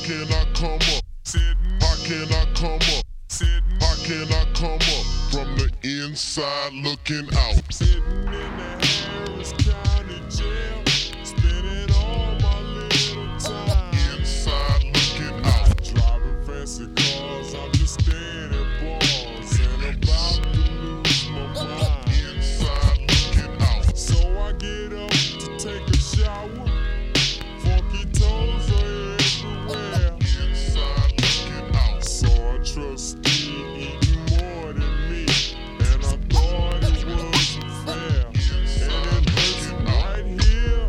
can I come up? How can I come up? How can I come up from the inside looking out? Sitting in the Harris County jail, spending all my little time Inside looking out. driving fancy cars. I'm just staying at bars and about to lose my mind. Inside looking out. So I get up to take a shower. Funky toes are everywhere. Inside looking out. Saw a trustee eating more than me, and I thought it wasn't fair. And it hurts right here,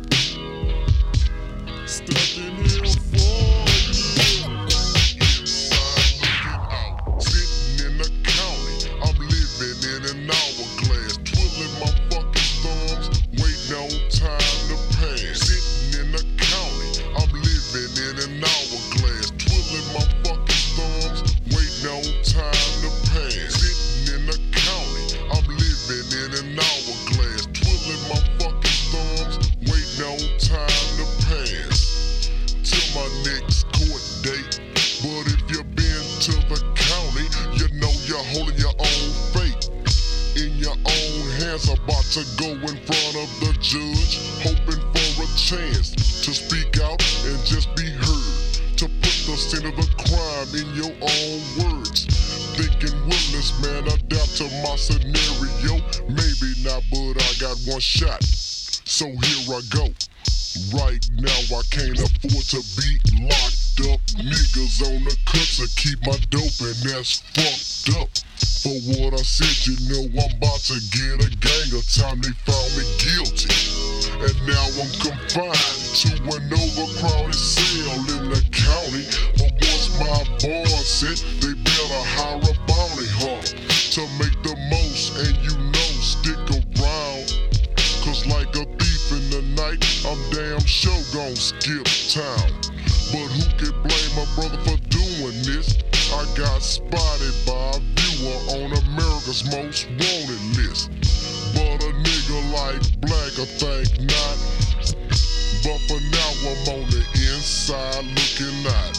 stuck in here for a year. Inside looking out. Sitting in the county, I'm living in an hourglass, twiddling my fucking thumbs, waiting on time to pass. Sitting in the county, I'm living in an hourglass, twiddling my fucking thumbs, waiting on time to pass. Sitting in the county, I'm living in an hourglass, twiddling my fucking thumbs, waiting on time to pass. Till my next court date. But if you've been to the county, you know you're holding your own fate in your own hands. About to go in front of the judge, hoping for a chance to speak out and just be heard, to put the sin of the crime in your own words. Thinking, will this man adapt to my scenario? Maybe not, but I got one shot, so here I go. Right now I can't afford to be locked up. Niggas on the cut to keep my dope, and that's fucked up. For what I said, you know I'm about to get a gang of time. They found me guilty, and now I'm confined to an overcrowded cell in the county. But once my bond set, they better hire a bounty hunter to make the most, and you know, stick around. Cause like a thief in the night, I'm damn sure gon' skip town. But who can blame my brother for doing this? I got spotted by a viewer on America's Most Wanted list. But a nigga like Black, I think not. But for now I'm on the inside looking out.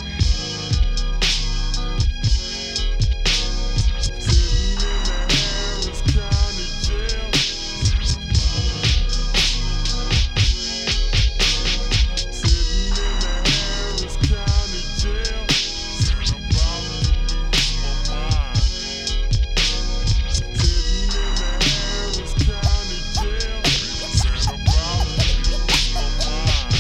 Sitting in the Harris County jail. Sitting in the Harris County jail, and about to lose my mind. Sitting in the Harris County jail, and about to lose my mind.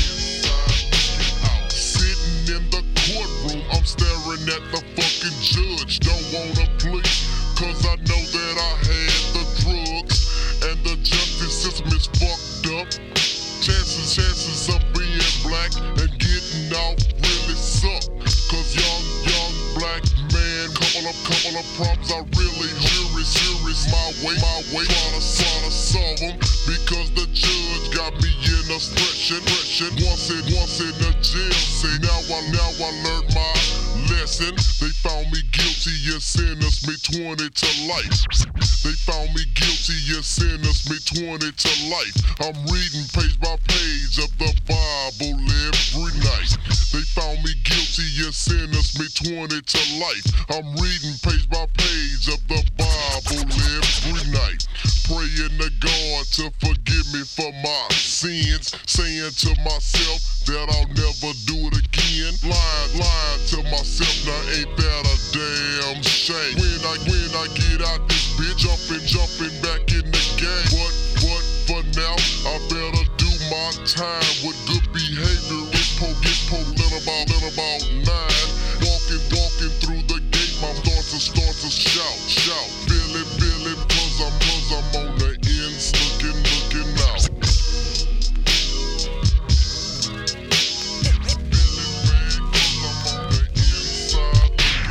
Sitting in the courtroom, I'm staring at the fucking judge. Don't wanna plea, cause I know that I had the drugs, and the justice system is fucked up. Chances of being black and getting out really suck. Cause young black man, couple of problems I really serious my way, trying to solve them, because the judge got me in a stretch. Once in the jail, say now I learned my lesson. They found me guilty and sentenced me 20 to life. They found me guilty and sentenced me 20 to life. I'm reading page by page of the Bible every night. They found me guilty and sentenced me 20 to life. I'm reading page by page of the Bible every night. Praying to God to forgive me for my sins, saying to myself that I'll never do it again. Lying to myself, now ain't that a damn shame? When I get out this bitch, jumping back in the game. But for now, I better do my time with good behavior. Get let about 9. Walking through the gate, my thoughts start to shout. Feel it, cause I'm on the ends looking out. Feel it, man, cause I'm on the inside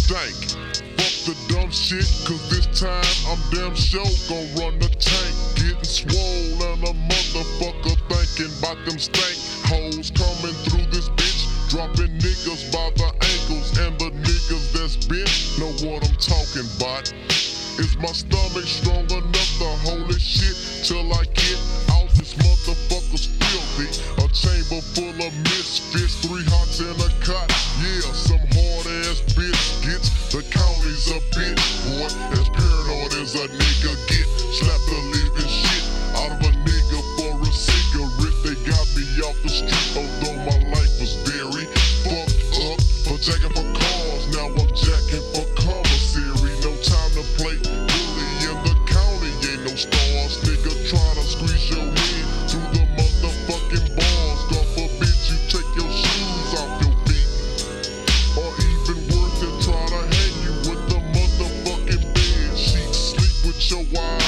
stank. Fuck the dumb shit, cause this time I'm damn sure gon' run the tank. Getting swole and a motherfucker thinking about them stank hoes coming through this bitch, dropping niggas by the ankles, and the niggas that's bent know what I'm talking about. Is my stomach strong enough to hold this shit till I get out? This motherfucker's filthy. A chamber full of misfits, 3 hots in a cot. Yeah, some hard ass biscuits. The county's a bitch, boy. As paranoid as a nigga get. Slap the living shit out of a nigga for a cigarette. They got me off the street, although my life was very fucked up. For jacking for cars, now I'm jacking for commissary. No time to play bully in the county, ain't no stars. Nigga try to squeeze your head through the motherfucking bars. God forbid you take your shoes off your feet, or even worse, they try to hang you with the motherfucking bed sheets. Sleep with your wife